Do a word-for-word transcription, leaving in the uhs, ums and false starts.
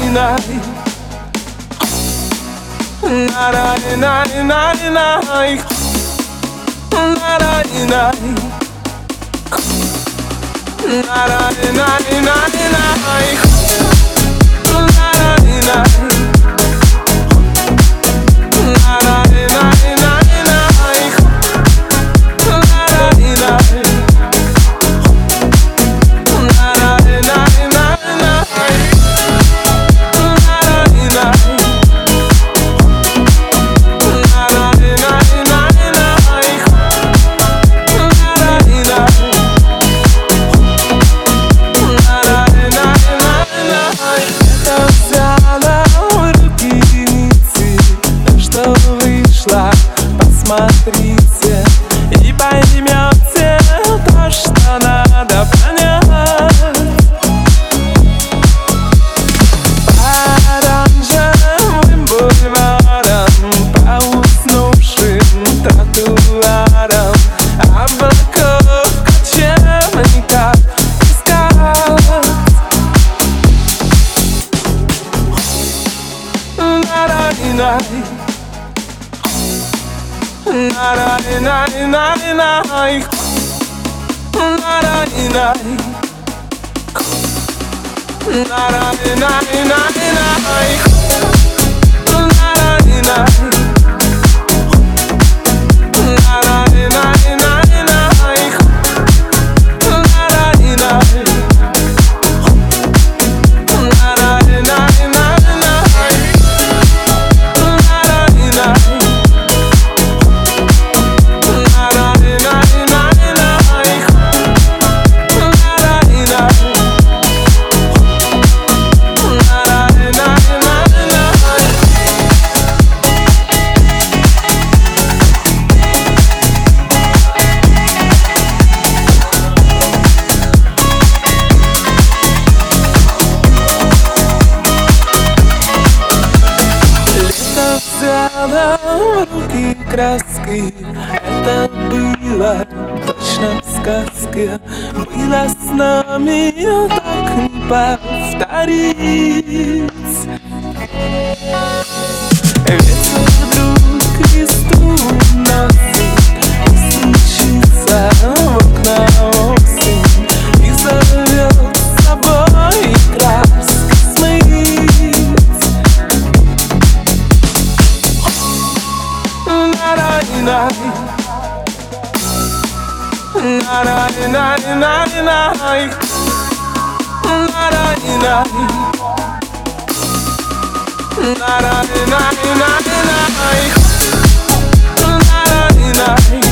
Посмотрите и поймете то, что надо понять. По оранжевым бульварам, по уснувшим тротуарам, облаков кочевников искать. На-на-на-на. Na na na na na na, na na na, na na na na руки краски, это было точно в сказке. Было с нами так не повторить. Ветер вдруг листву носит и стучится в окна осень и зовет с собой краски смыть. На-на-на, на-на-на-на-на, на-на-на-на-на, на-на-на-на-на.